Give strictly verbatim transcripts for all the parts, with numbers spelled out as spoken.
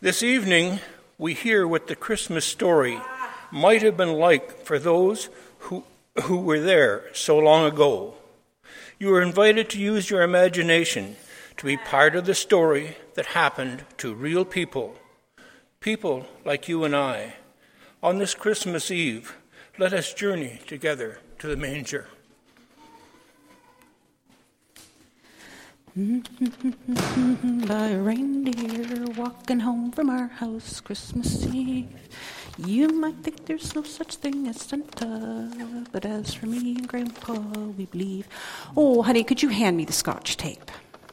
This evening, we hear what the Christmas story might have been like for those who, who were there so long ago. You are invited to use your imagination to be part of the story that happened to real people, people like you and I. On this Christmas Eve, let us journey together to the manger. By a reindeer walking home from our house Christmas Eve. You might think there's no such thing as Santa, but as for me and Grandpa, we believe. Oh, honey, could you hand me the Scotch tape?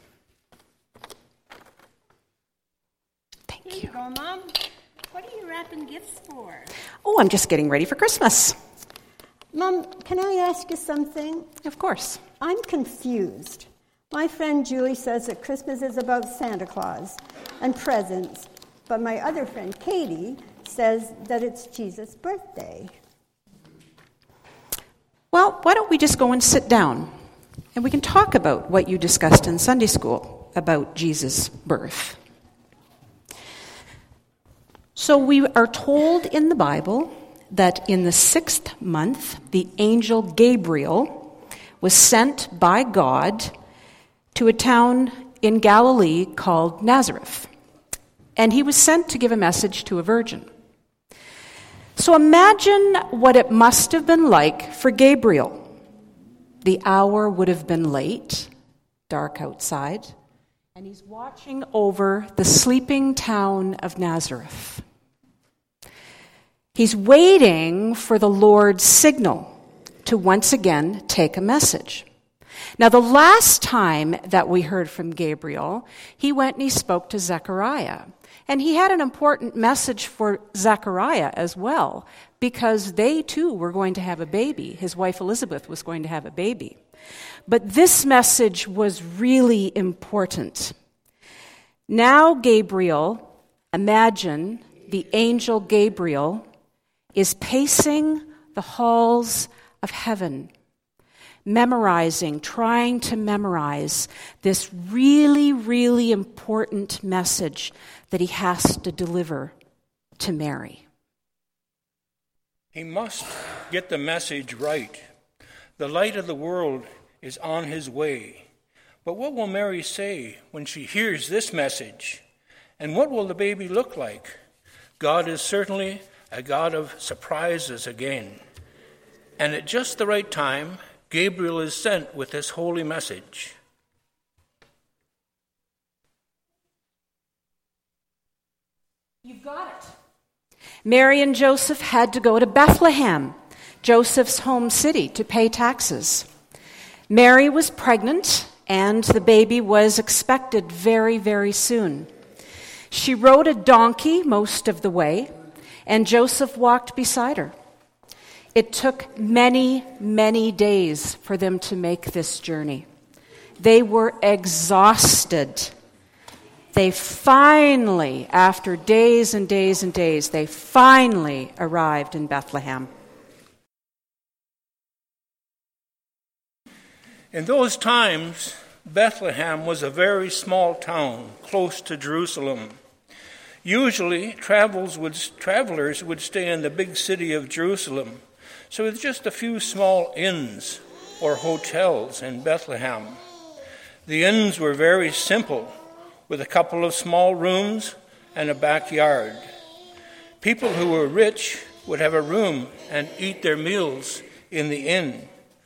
Thank Here you. you go, Mom. What are you wrapping gifts for? Oh, I'm just getting ready for Christmas. Mom, can I ask you something? Of course. I'm confused. My friend Julie says that Christmas is about Santa Claus and presents, but my other friend Katie says that it's Jesus' birthday. Well, why don't we just go and sit down, and we can talk about what you discussed in Sunday school about Jesus' birth. So we are told in the Bible that in the sixth month, the angel Gabriel was sent by God to a town in Galilee called Nazareth. And he was sent to give a message to a virgin. So imagine what it must have been like for Gabriel. The hour would have been late, dark outside, and he's watching over the sleeping town of Nazareth. He's waiting for the Lord's signal to once again take a message. Now, the last time that we heard from Gabriel, he went and he spoke to Zechariah. And he had an important message for Zechariah as well, because they too were going to have a baby. His wife Elizabeth was going to have a baby. But this message was really important. Now Gabriel, imagine the angel Gabriel, is pacing the halls of heaven, memorizing, trying to memorize this really, really important message that he has to deliver to Mary. He must get the message right. The light of the world is on his way. But what will Mary say when she hears this message? And what will the baby look like? God is certainly a God of surprises again. And at just the right time, Gabriel is sent with this holy message. You've got it. Mary and Joseph had to go to Bethlehem, Joseph's home city, to pay taxes. Mary was pregnant, and the baby was expected very, very soon. She rode a donkey most of the way, and Joseph walked beside her. It took many, many days for them to make this journey. They were exhausted. They finally, after days and days and days, they finally arrived in Bethlehem. In those times, Bethlehem was a very small town close to Jerusalem. Usually, travels would, travelers would stay in the big city of Jerusalem. So with just a few small inns or hotels in Bethlehem. The inns were very simple, with a couple of small rooms and a backyard. People who were rich would have a room and eat their meals in the inn.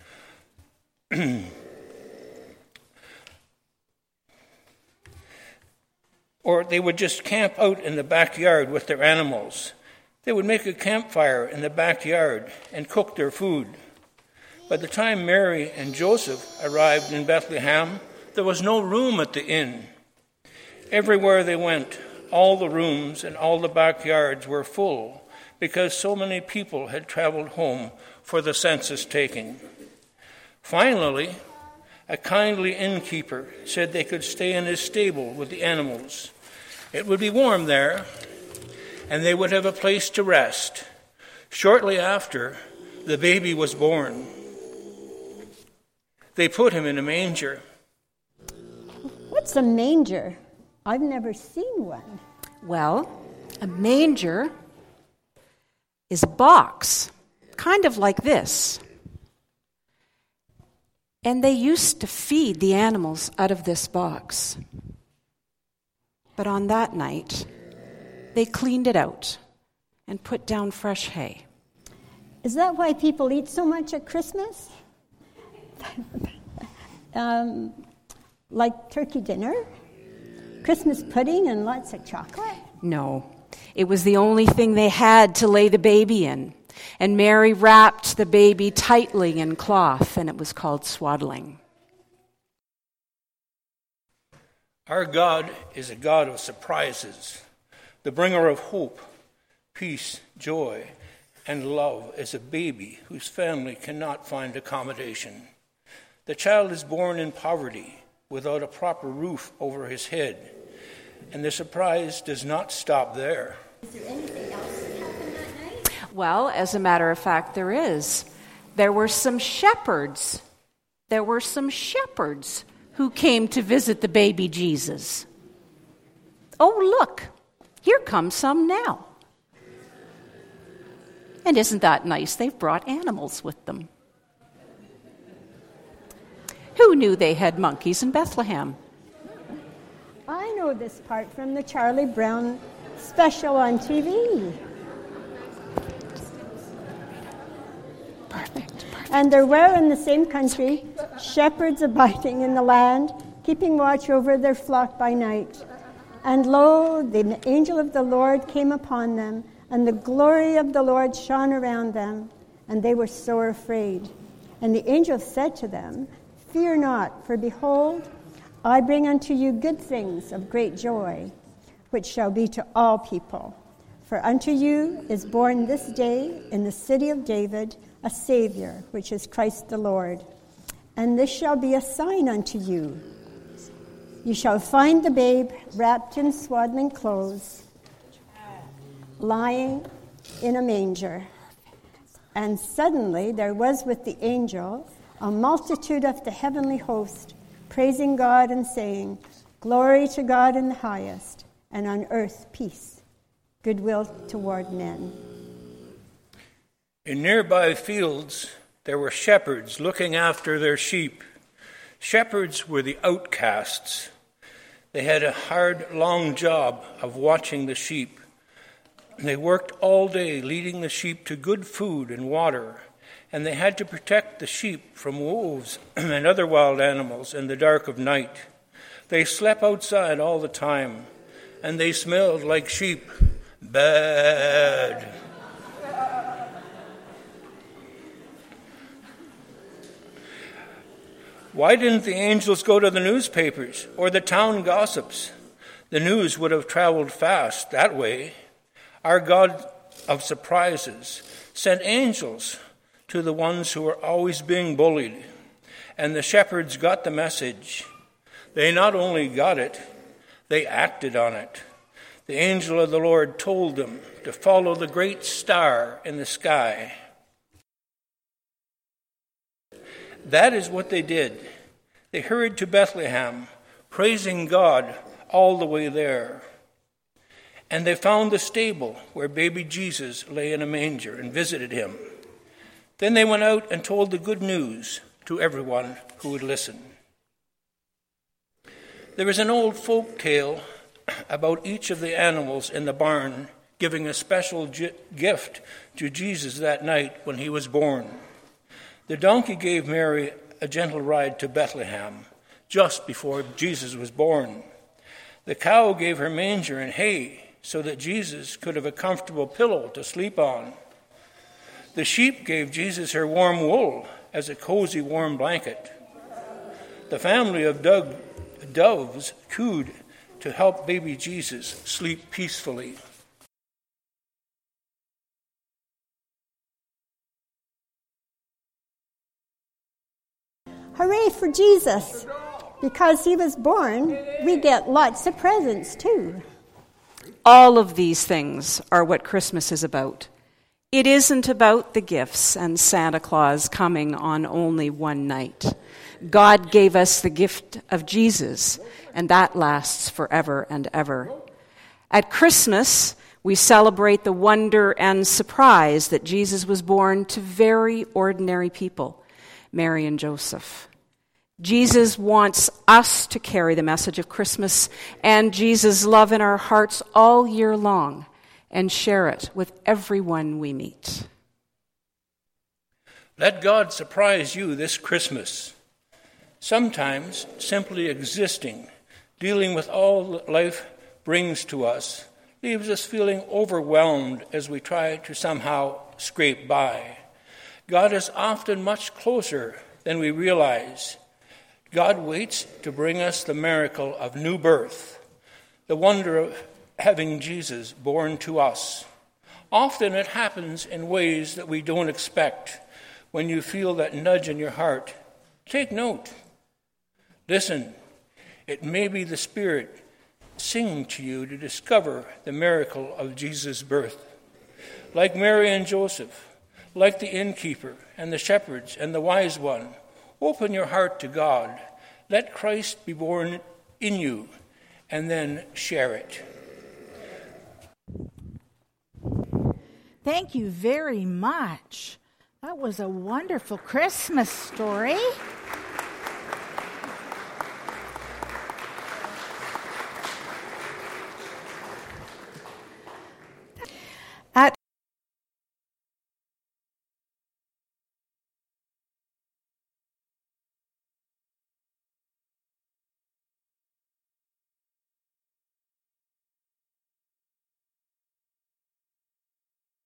Or they would just camp out in the backyard with their animals. They would make a campfire in the backyard and cook their food. By the time Mary and Joseph arrived in Bethlehem, there was no room at the inn. Everywhere they went, all the rooms and all the backyards were full because so many people had traveled home for the census taking. Finally, a kindly innkeeper said they could stay in his stable with the animals. It would be warm there, and they would have a place to rest. Shortly after, the baby was born. They put him in a manger. What's a manger? I've never seen one. Well, a manger is a box, kind of like this. And they used to feed the animals out of this box. But on that night, they cleaned it out and put down fresh hay. Is that why people eat so much at Christmas? um, like turkey dinner, Christmas pudding, and lots of chocolate? No, it was the only thing they had to lay the baby in. And Mary wrapped the baby tightly in cloth, and it was called swaddling. Our God is a God of surprises, the bringer of hope, peace, joy, and love is a baby whose family cannot find accommodation. The child is born in poverty, without a proper roof over his head, and the surprise does not stop there. Is there anything else that happened that night? Well, as a matter of fact, there is. There were some shepherds. There were some shepherds who came to visit the baby Jesus. Oh, look, here come some now. And isn't that nice? They've brought animals with them. Who knew they had monkeys in Bethlehem? I know this part from the Charlie Brown special on T V. Perfect, perfect. And there were in the same country shepherds abiding in the land, keeping watch over their flock by night. And lo, the angel of the Lord came upon them, and the glory of the Lord shone around them, and they were sore afraid. And the angel said to them, Fear not, for behold, I bring unto you good things of great joy, which shall be to all people. For unto you is born this day in the city of David a Savior, which is Christ the Lord. And this shall be a sign unto you. You shall find the babe wrapped in swaddling clothes, lying in a manger. And suddenly there was with the angel a multitude of the heavenly host, praising God and saying, Glory to God in the highest, and on earth peace, goodwill toward men. In nearby fields, there were shepherds looking after their sheep. Shepherds were the outcasts. They had a hard, long job of watching the sheep. They worked all day leading the sheep to good food and water, and they had to protect the sheep from wolves and other wild animals in the dark of night. They slept outside all the time, and they smelled like sheep. Bad. Why didn't the angels go to the newspapers or the town gossips? The news would have traveled fast that way. Our God of surprises sent angels to the ones who were always being bullied, and the shepherds got the message. They not only got it, they acted on it. The angel of the Lord told them to follow the great star in the sky. That is what they did. They hurried to Bethlehem, praising God all the way there. And they found the stable where baby Jesus lay in a manger and visited him. Then they went out and told the good news to everyone who would listen. There is an old folk tale about each of the animals in the barn giving a special gi- gift to Jesus that night when he was born. The donkey gave Mary a gentle ride to Bethlehem just before Jesus was born. The cow gave her manger and hay so that Jesus could have a comfortable pillow to sleep on. The sheep gave Jesus her warm wool as a cozy warm blanket. The family of Doug, doves cooed to help baby Jesus sleep peacefully. Hooray for Jesus! Because he was born, we get lots of presents too. All of these things are what Christmas is about. It isn't about the gifts and Santa Claus coming on only one night. God gave us the gift of Jesus, and that lasts forever and ever. At Christmas, we celebrate the wonder and surprise that Jesus was born to very ordinary people, Mary and Joseph. Jesus wants us to carry the message of Christmas and Jesus' love in our hearts all year long and share it with everyone we meet. Let God surprise you this Christmas. Sometimes simply existing, dealing with all that life brings to us, leaves us feeling overwhelmed as we try to somehow scrape by. God is often much closer than we realize. God waits to bring us the miracle of new birth, the wonder of having Jesus born to us. Often it happens in ways that we don't expect. When you feel that nudge in your heart, take note. Listen, it may be the Spirit singing to you to discover the miracle of Jesus' birth. Like Mary and Joseph, like the innkeeper and the shepherds and the wise one, open your heart to God. Let Christ be born in you, and then share it. Thank you very much. That was a wonderful Christmas story.